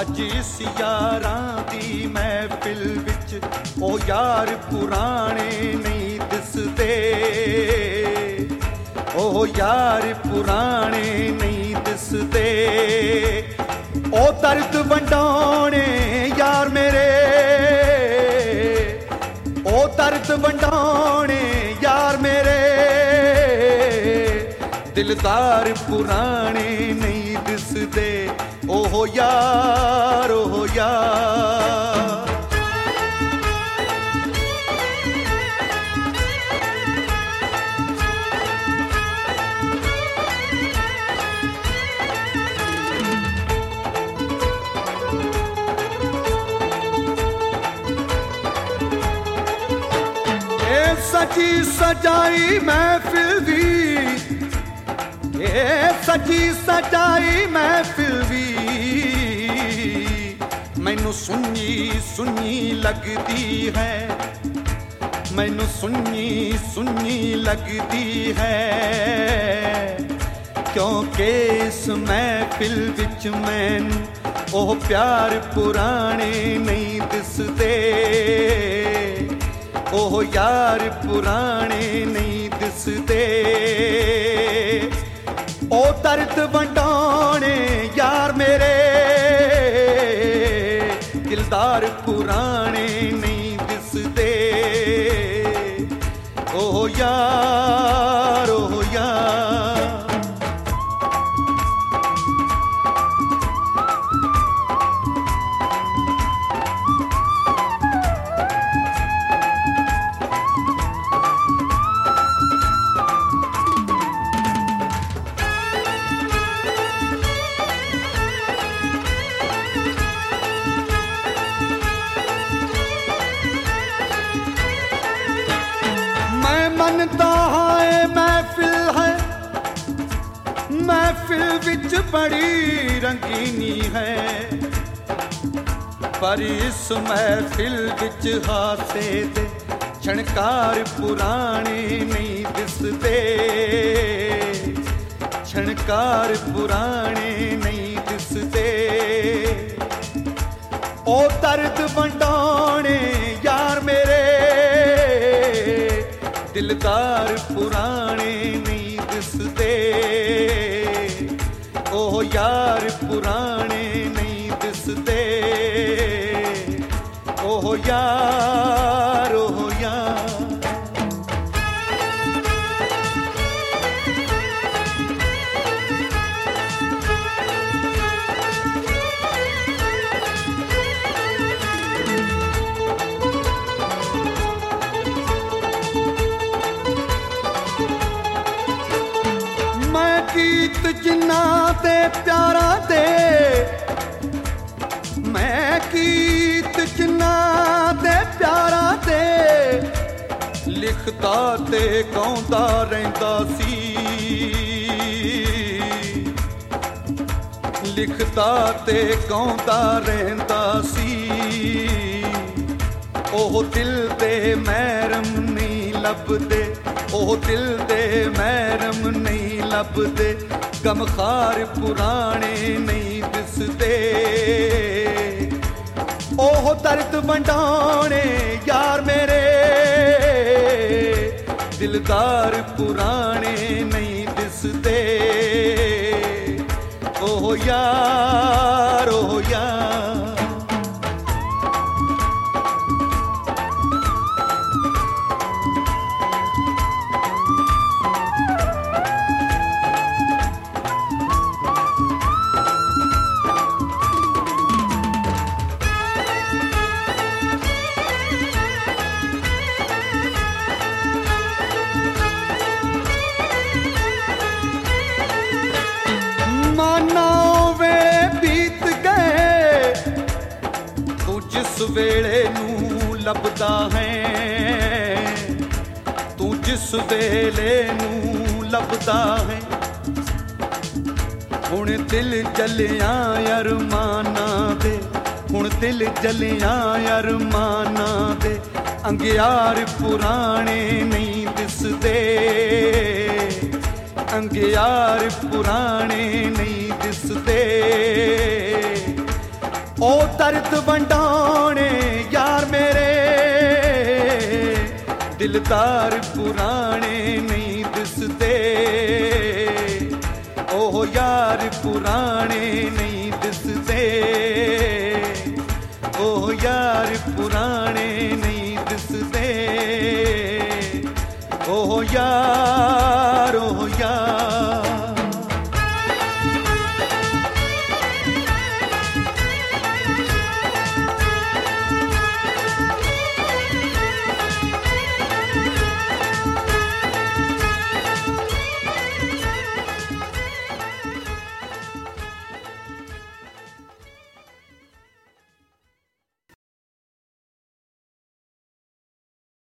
अज इस यारां दी महफिल विच ओ यार पुराने नहीं दिसदे, ओ यार पुराने नहीं दिसदे। ओ दर्द वंडाने यार मेरे, ओ दर्द वंडाने यार मेरे, दिलदार पुराने नहीं दिसदे। ओहो यार, ओहो यार। सजी सजाई महफिल भी, सजी सजाई महफिल भी मैनू सुन्नी सुन्नी लगती है, मैनू सुन्नी सुन्नी लगती है। क्योंकि इस महफिल विच मैनू ओह प्यार पुराने नहीं दिसदे, ओह यार पुराने नहीं दिसदे। ओ दर्द वंडाने यार मेरे, दिलदार पुराने नहीं दिसदे। ओह यार, ओह यार। मनता है महफिल है, महफिल विच बड़ी रंगीनी है, पर इस महफिल विच हासे दे छणकार पुराने नहीं दिसदे, छणकार पुराने नहीं दिसदे। ओ दर्द वंडाने यार मेरे, दिलदार पुराने नहीं दिसदे। ओह यार पुराने नहीं दिसदे। ओह यार, ओह यार। गीत जिन्ना ते प्यारा दे, मैं गीत जिन्ना ते प्यारा दे, लिखदा ते गाउंदा रहिंदा सी, लिखदा ते गाउंदा रहिंदा सी। ओह दिल दे महरम नहीं लभदे, ओह दिल दे महरम नहीं लभदे, गमखार पुराने नहीं दिसदे। ओह दर्द वंडाने यार मेरे, दिलदार पुराने नहीं दिसदे। ओह यार, ओह यार। वेले नू लभदा है, तू जिस वेले नू लभदा है, हुण दिल जलिया अरमाना दे, हुण दिल जलिया अरमाना दे, अंगियार पुराने नहीं दिसदे, अंगियार पुराने नहीं दिसदे। दर्द वंडाने यार मेरे, दिलदार पुराने नहीं दिसते, ओ यार पुराने